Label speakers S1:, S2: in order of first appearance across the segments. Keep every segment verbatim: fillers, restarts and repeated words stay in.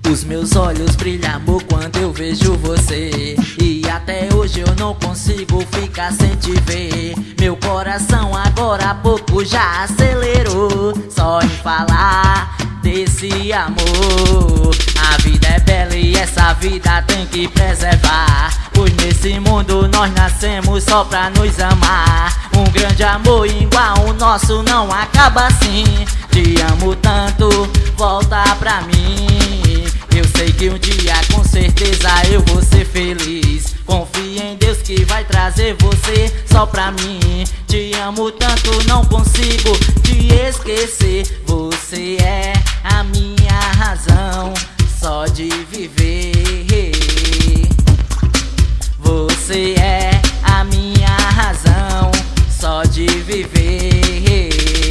S1: Os meus olhos brilham, amor, quando eu vejo você. E até hoje eu não consigo ficar sem te ver. Meu coração agora há pouco já acelerou, só em falar desse amor. A vida é bela e essa vida tem que preservar, pois nesse mundo nós nascemos só pra nos amar. Um grande amor igual o nosso não acaba assim. Te amo tanto, volta pra mim. Eu sei que um dia com certeza eu vou ser feliz. Confie em Deus que vai trazer você só pra mim. Te amo tanto, não consigo te esquecer. Você é a minha razão só de viver. Você é a minha razão só de viver.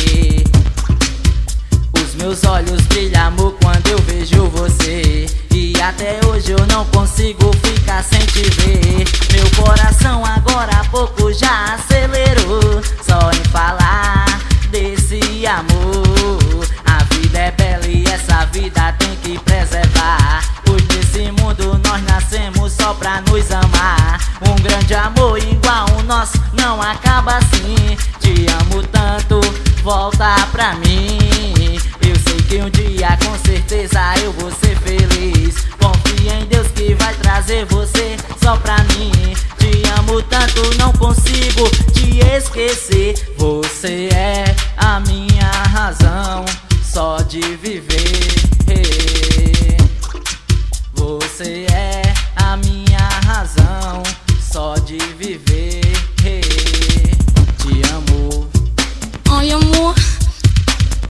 S1: Os meus olhos brilham, amor, quando eu vejo você. E até hoje eu não consigo ficar sem te ver. Meu coração agora há pouco já acelerou, só em falar desse amor. A vida é bela e essa vida tem que preservar, pois nesse mundo nós nascemos só pra nos amar. Um grande amor igual o nosso não acaba assim. Te amo tanto, volta pra mim. Eu sei que um dia com certeza eu vou ser feliz. Confie em Deus que vai trazer você só pra mim. Te amo tanto, não consigo te esquecer. Você é a minha razão só de viver.